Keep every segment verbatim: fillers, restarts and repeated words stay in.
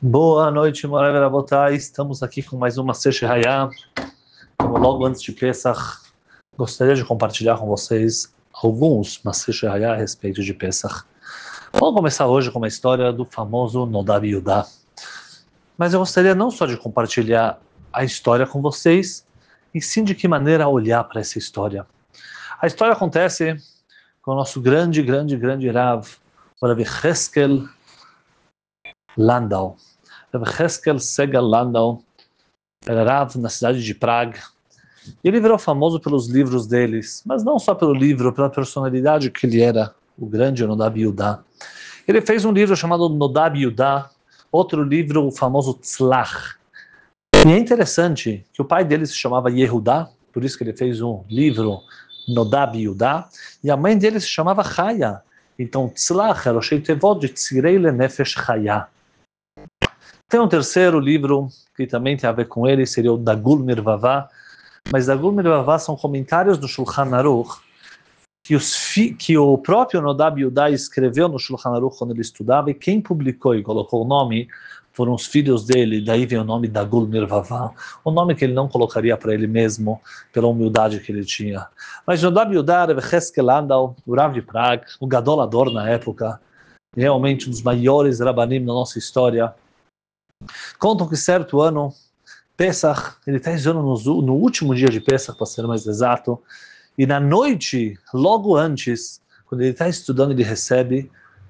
Boa noite, Morav Rabotai. Estamos aqui com mais uma Sesh Hayah. Como logo antes de Pesach, gostaria de compartilhar com vocês alguns Sesh Hayah a respeito de Pesach. Vamos começar hoje com uma história do famoso Nodab Yudá. Mas eu gostaria não só de compartilhar a história com vocês, e sim de que maneira olhar para essa história. A história acontece com o nosso grande, grande, grande Rav, o Rav Heskel Landau. Rav Heskel Segal Landau era Rav na cidade de Praga. E ele virou famoso pelos livros deles, mas não só pelo livro, pela personalidade que ele era, o grande Nodab Yudá. Ele fez um livro chamado Nodab Yudá, outro livro, o famoso Tzlach. E é interessante que o pai dele se chamava Yehudá, por isso que ele fez um livro Nodab Yudá, e a mãe dele se chamava Chaya. Então Tzlach era o sheitevot de Tzirei Lenefesh Chaya. Tem um terceiro livro que também tem a ver com ele, seria o Dagul Mirvavá, mas Dagul Mirvavá são comentários do Shulchan Aruch que, os fi, que o próprio Nodab Yudá escreveu no Shulchan Aruch quando ele estudava, e quem publicou e colocou o nome foram os filhos dele, daí vem o nome Dagul Mirvavá, o nome que ele não colocaria para ele mesmo, pela humildade que ele tinha. Mas Nodab Yudá, Rav Heskel Landau, o Rav de Praga, o Gadolador na época, realmente um dos maiores rabanim da nossa história. Contam que certo ano, Pesach, ele está rezando no, no último dia de Pesach, para ser mais exato, e na noite, logo antes, quando ele está estudando, ele recebe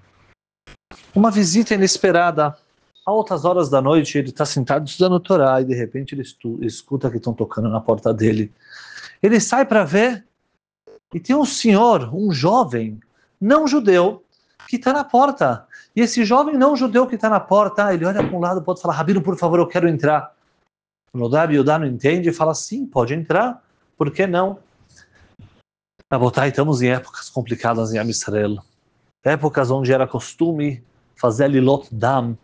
uma visita inesperada. A altas horas da noite, ele está sentado estudando o Torá, e de repente ele estu, escuta que estão tocando na porta dele. Ele sai para ver, e tem um senhor, um jovem, não judeu, que está na porta. E esse jovem não judeu que está na porta, ele olha para um lado, pode falar: Rabino, por favor, eu quero entrar. O Nodab Yudá não entende e fala: sim, pode entrar, por que não? Rabotai, estamos em épocas complicadas em Am Yisrael, épocas onde era costume fazer Lilot Dam,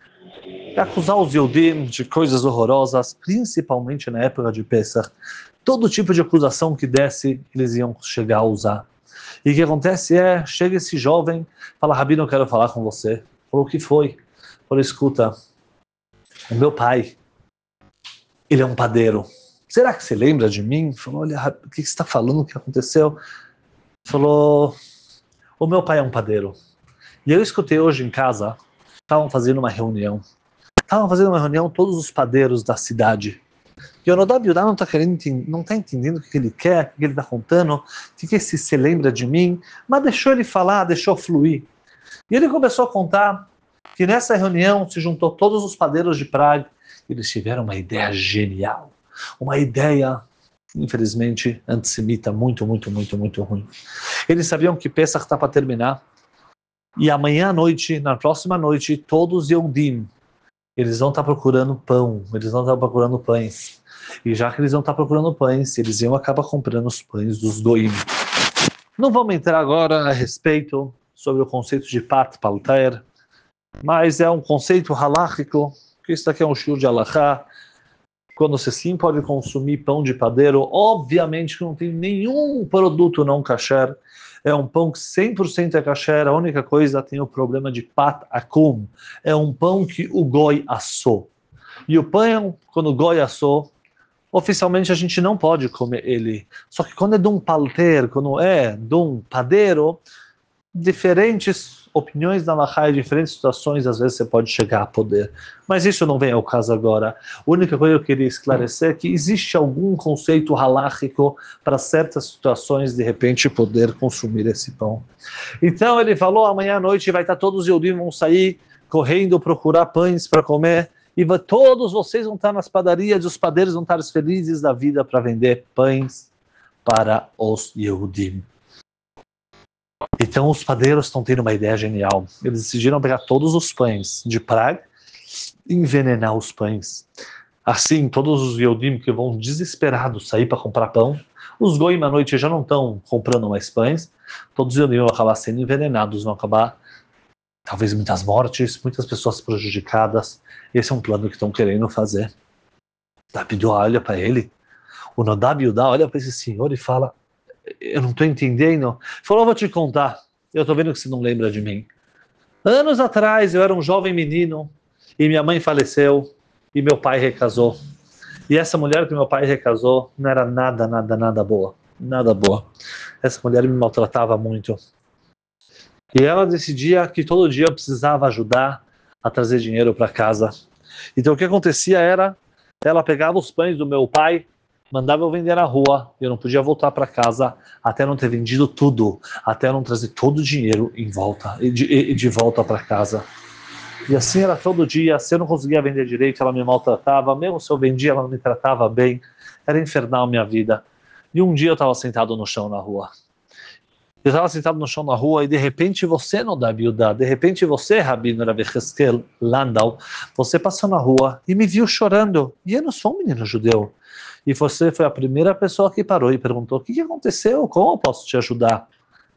acusar os Yehudim de coisas horrorosas, principalmente na época de Pesach. Todo tipo de acusação que desse, eles iam chegar a usar. E o que acontece é, chega esse jovem, fala: Rabino, eu quero falar com você. Falou: o que foi? Falou: escuta, o meu pai, ele é um padeiro. Será que você lembra de mim? Falou: olha, o que você está falando? O que aconteceu? Falou: o meu pai é um padeiro. E eu escutei hoje em casa, estavam fazendo uma reunião. Estavam fazendo uma reunião todos os padeiros da cidade. E o Nodab Yudá não está querendo, não está entendendo o que ele quer, o que ele está contando, o que se se lembra de mim, mas deixou ele falar, deixou fluir. E ele começou a contar que nessa reunião se juntou todos os padeiros de Praga, e eles tiveram uma ideia genial, uma ideia, infelizmente, antissemita, muito, muito, muito, muito ruim. Eles sabiam que Pesach está para terminar, e amanhã à noite, na próxima noite, todos os Yehudim, eles vão estar procurando pão, eles vão estar procurando pães. E já que eles vão estar procurando pães, eles iam acabar comprando os pães dos Goim. Não vamos entrar agora a respeito sobre o conceito de Pat Palter, mas é um conceito halakhico, que isso daqui é um shiur de halachá. Quando você sim pode consumir pão de padeiro, obviamente que não tem nenhum produto não kasher. É um pão que cem por cento é kasher, a única coisa tem o problema de pat akum. É um pão que o goi assou. E o pão, quando o goi assou, oficialmente a gente não pode comer ele. Só que quando é de um palter, quando é de um padeiro, diferentes opiniões da Halachá e diferentes situações, às vezes você pode chegar a poder. Mas isso não vem ao caso agora. A única coisa que eu queria esclarecer é que existe algum conceito halakhico para certas situações, de repente, poder consumir esse pão. Então ele falou: amanhã à noite vai estar todos os Yehudim vão sair correndo procurar pães para comer, e vai, todos vocês vão estar nas padarias, e os padeiros vão estar felizes da vida para vender pães para os Yehudim. Então os padeiros estão tendo uma ideia genial. Eles decidiram pegar todos os pães de Praga e envenenar os pães. Assim, todos os Yehudim que vão desesperados sair para comprar pão, os Goim à noite já não estão comprando mais pães, todos os Yehudim vão acabar sendo envenenados, vão acabar, talvez, muitas mortes, muitas pessoas prejudicadas. Esse é um plano que estão querendo fazer. Nodab olha para ele, o Nodab Yudá olha para esse senhor e fala: eu não estou entendendo. Falou: eu vou te contar. Eu estou vendo que você não lembra de mim. Anos atrás, eu era um jovem menino E minha mãe faleceu, e meu pai recasou. E essa mulher que meu pai recasou não era nada, nada, nada boa. Nada boa. Essa mulher me maltratava muito. E ela decidia que todo dia eu precisava ajudar a trazer dinheiro para casa. Então o que acontecia era, ela pegava os pães do meu pai, mandava eu vender na rua, eu não podia voltar para casa até não ter vendido tudo, até não trazer todo o dinheiro em volta, de, de volta para casa. E assim era todo dia, se eu não conseguia vender direito, ela me maltratava, mesmo se eu vendia, ela não me tratava bem, era infernal minha vida. E um dia eu estava sentado no chão na rua. Eu estava sentado no chão na rua e de repente você, Nodav Yehuda, de repente você, Rabino Rav Yecheskel Landau, você passou na rua e me viu chorando. E eu não sou um menino judeu. E você foi a primeira pessoa que parou e perguntou: o que, que aconteceu? Como eu posso te ajudar?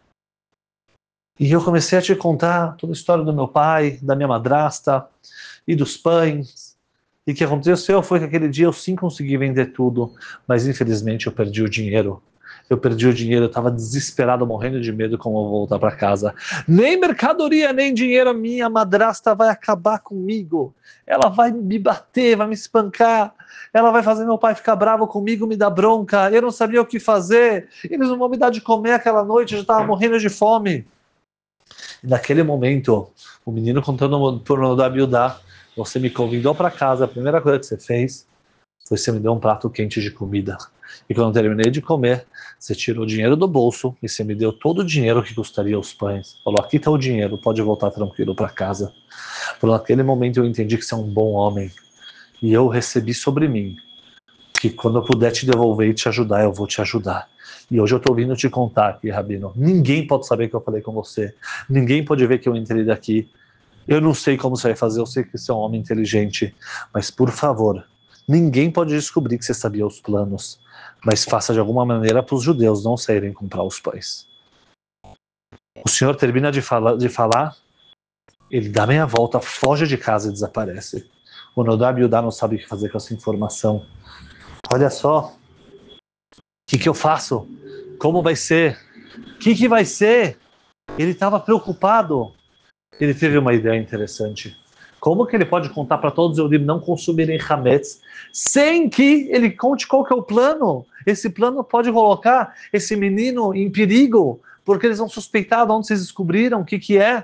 E eu comecei a te contar toda a história do meu pai, da minha madrasta e dos pães. E o que aconteceu foi que aquele dia eu sim consegui vender tudo, mas infelizmente eu perdi o dinheiro. Eu perdi o dinheiro, eu estava desesperado, morrendo de medo como eu vou voltar para casa. Nem mercadoria, nem dinheiro, a minha madrasta vai acabar comigo. Ela vai me bater, vai me espancar. Ela vai fazer meu pai ficar bravo comigo, me dar bronca. Eu não sabia o que fazer. Eles não vão me dar de comer aquela noite, eu já estava morrendo de fome. E naquele momento, o menino contando por Nodav Yehuda, você me convidou para casa, a primeira coisa que você fez foi você me deu um prato quente de comida. E quando eu terminei de comer, você tirou o dinheiro do bolso e você me deu todo o dinheiro que custaria os pães. Falou: aqui está o dinheiro, pode voltar tranquilo para casa. Por naquele momento eu entendi que você é um bom homem. E eu recebi sobre mim que quando eu puder te devolver e te ajudar, eu vou te ajudar. E hoje eu estou vindo te contar aqui, Rabino. Ninguém pode saber que eu falei com você. Ninguém pode ver que eu entrei daqui. Eu não sei como você vai fazer, eu sei que você é um homem inteligente. Mas, por favor, ninguém pode descobrir que você sabia os planos. Mas faça de alguma maneira para os judeus não saírem comprar os pães. O senhor termina de, fala, de falar, ele dá meia volta, foge de casa e desaparece. O Nodav Yehuda não sabe o que fazer com essa informação. Olha só, o que, que eu faço? Como vai ser? O que, que vai ser? Ele estava preocupado. Ele teve uma ideia interessante. Como que ele pode contar para todos os Eudim não consumirem Hametz, sem que ele conte qual que é o plano? Esse plano pode colocar esse menino em perigo, porque eles vão suspeitar de onde vocês descobriram, o que que é.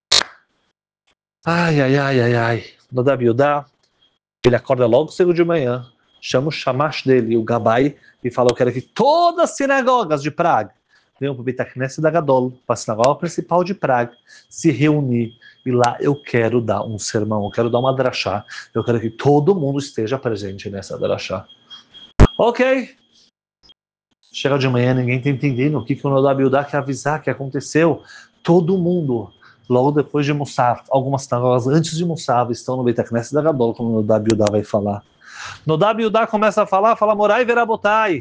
Ai, ai, ai, ai, ai. Nodav Yehuda, ele acorda logo cedo de manhã, chama o shamash dele, o Gabai, e fala: eu quero que todas as sinagogas de Praga venham para o Beit HaKnesset da Gadol, para a sinagoga principal de Praga, se reunir. E lá eu quero dar um sermão, eu quero dar uma drachá, eu quero que todo mundo esteja presente nessa drachá. Ok. Chega de manhã, ninguém está entendendo o que, que o Nodav Yehuda quer avisar, que aconteceu. Todo mundo, logo depois de Musaf, algumas sinagogas antes de Musaf, estão no Beit HaKnesset da Gadol, como o Nodav Yehuda vai falar. Nodav Yehuda começa a falar, fala: Morai Verabotai.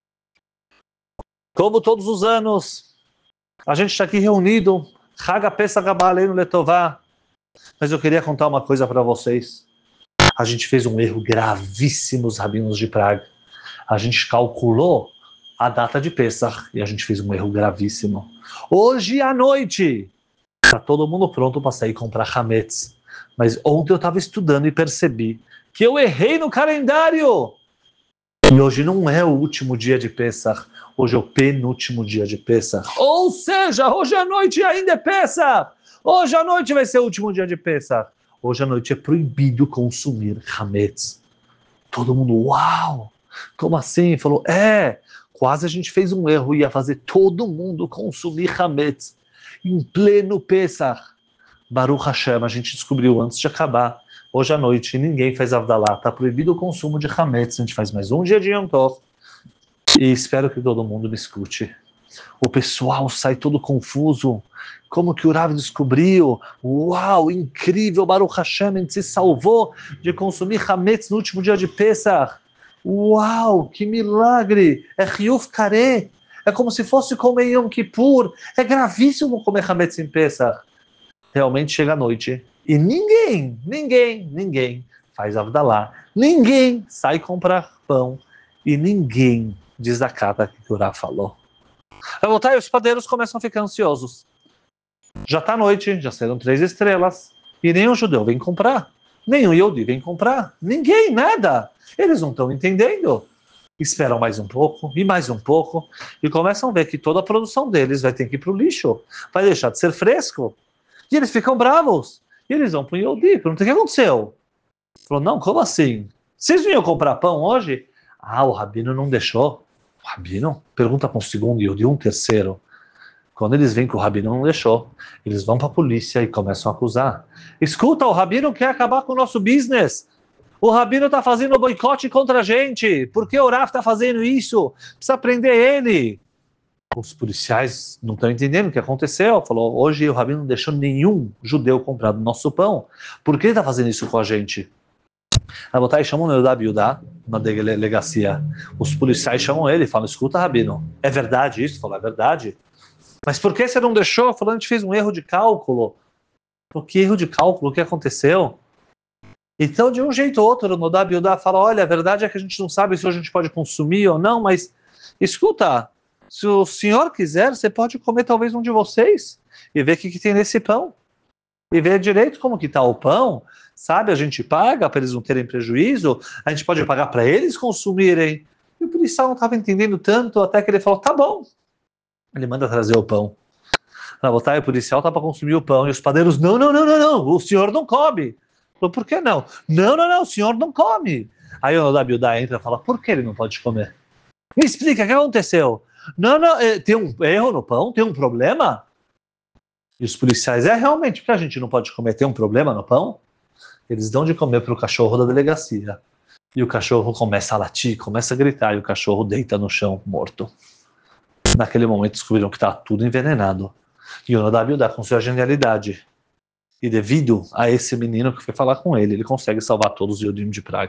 Como todos os anos, a gente está aqui reunido, Haga Pesach Haba Aleinu Letová. Mas eu queria contar uma coisa para vocês. A gente fez um erro gravíssimo, os rabinos de Praga. A gente calculou a data de Pesach e a gente fez um erro gravíssimo. Hoje à noite, está todo mundo pronto para sair comprar Hametz. Mas ontem eu estava estudando e percebi que eu errei no calendário. E hoje não é o último dia de Pesach, hoje é o penúltimo dia de Pesach. Ou seja, hoje à noite ainda é Pesach. Hoje à noite vai ser o último dia de Pesach. Hoje à noite é proibido consumir Hametz. Todo mundo, uau! Como assim? Falou, é, quase a gente fez um erro, ia fazer todo mundo consumir Hametz em pleno Pesach. Baruch Hashem, a gente descobriu antes de acabar. Hoje à noite ninguém faz Avdalá, está proibido o consumo de Hametz, a gente faz mais um dia de Yom Tov. E espero que todo mundo me escute. O pessoal sai todo confuso. Como que o Rav descobriu? Uau, incrível, Baruch Hashem, a gente se salvou de consumir Hametz no último dia de Pesach. Uau, que milagre! É Riyuf Kareh. É como se fosse comer Yom Kippur. É gravíssimo comer Hametz em Pesach. Realmente chega a noite e ninguém, ninguém, ninguém faz Avdalá, ninguém sai comprar pão e ninguém desacata o que o Rav falou. Vai voltar e os padeiros começam a ficar ansiosos. Já está noite, já serão três estrelas e nem o judeu vem comprar. Nenhum Yehudi vem comprar. Ninguém, nada. Eles não estão entendendo. Esperam mais um pouco, e mais um pouco, e começam a ver que toda a produção deles vai ter que ir para o lixo, vai deixar de ser fresco. E eles ficam bravos. E eles vão para o Yehudi, perguntam o que aconteceu. Falou, não, como assim? Vocês vinham comprar pão hoje? Ah, o Rabino não deixou. O Rabino? Pergunta para um segundo Yehudi, um terceiro. Quando eles veem que o Rabino não deixou, eles vão para a polícia e começam a acusar. Escuta, o Rabino quer acabar com o nosso business. O Rabino está fazendo boicote contra a gente. Por que o Rav está fazendo isso? Precisa prender ele. Os policiais não estão entendendo o que aconteceu. Falou, hoje o Rabino não deixou nenhum judeu comprar do nosso pão. Por que ele está fazendo isso com a gente? A botar e chamam o Yehudá Biudá na delegacia. Os policiais chamam ele e falam, escuta, Rabino, é verdade isso? Falou, é verdade. Mas por que você não deixou? Falou, a gente fez um erro de cálculo. Por que erro de cálculo? O que aconteceu? Então, de um jeito ou outro, o Yehudá Biudá fala, olha, a verdade é que a gente não sabe se hoje a gente pode consumir ou não, mas escuta, se o senhor quiser, você pode comer talvez um de vocês e ver o que, que tem nesse pão. E ver direito como que está o pão, sabe? A gente paga para eles não terem prejuízo, a gente pode pagar para eles consumirem. E o policial não estava entendendo tanto, até que ele falou, tá bom. Ele manda trazer o pão. Na voltar, o policial tá para consumir o pão, e os padeiros, não, não, não, não, não, o senhor não come. Falou, por que não? Não, não, não, o senhor não come. Aí o Yehudá Biudá entra e fala, por que ele não pode comer? Me explica, o que aconteceu? Não, não, tem um erro no pão? Tem um problema? E os policiais, é realmente, porque a gente não pode comer, tem um problema no pão? Eles dão de comer para o cachorro da delegacia. E o cachorro começa a latir, começa a gritar, e o cachorro deita no chão, morto. Naquele momento descobriram que está tudo envenenado. E o Yehudá Biudá, com sua genialidade, e devido a esse menino que foi falar com ele, ele consegue salvar todos os Yehudim de Praga.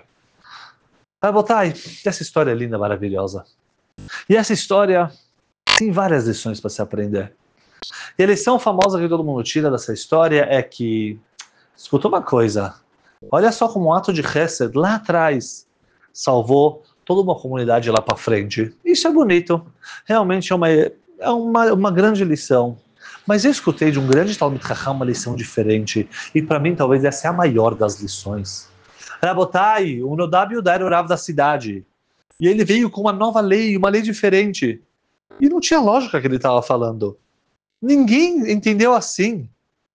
Vai botar aí, essa história é linda, maravilhosa. E essa história tem várias lições para se aprender. E a lição famosa que todo mundo tira dessa história é que, escuta uma coisa, olha só como um ato de Hesed lá atrás salvou toda uma comunidade lá para frente. Isso é bonito, realmente é uma, é uma, uma grande lição. Mas eu escutei de um grande Talmid Chacham uma lição diferente, e para mim talvez essa é a maior das lições. Rabotai, o Yehudá Biudá era o Rav da cidade, e ele veio com uma nova lei, uma lei diferente, e não tinha lógica que ele estava falando. Ninguém entendeu assim.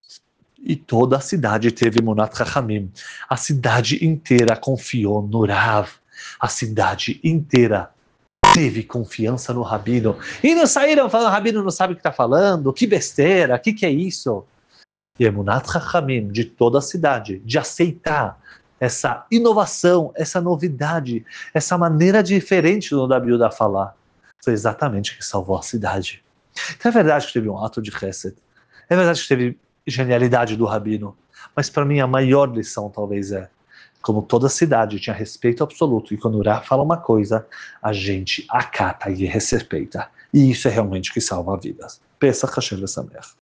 E toda a cidade teve Emunat Chachamim. A cidade inteira confiou no Rav. A cidade inteira teve confiança no Rabino. E não saíram falando, o Rabino não sabe o que está falando, que besteira, o que, que é isso? E Emunat Chachamim, de toda a cidade, de aceitar essa inovação, essa novidade, essa maneira diferente do Yehudá Biudá falar, foi exatamente o que salvou a cidade. Então é verdade que teve um ato de Hesed, é verdade que teve genialidade do Rabino, mas para mim a maior lição talvez é, como toda cidade tinha respeito absoluto, e quando o Rav fala uma coisa, a gente acata e respeita. E isso é realmente o que salva vidas. Pesach Hashem V'Sameach.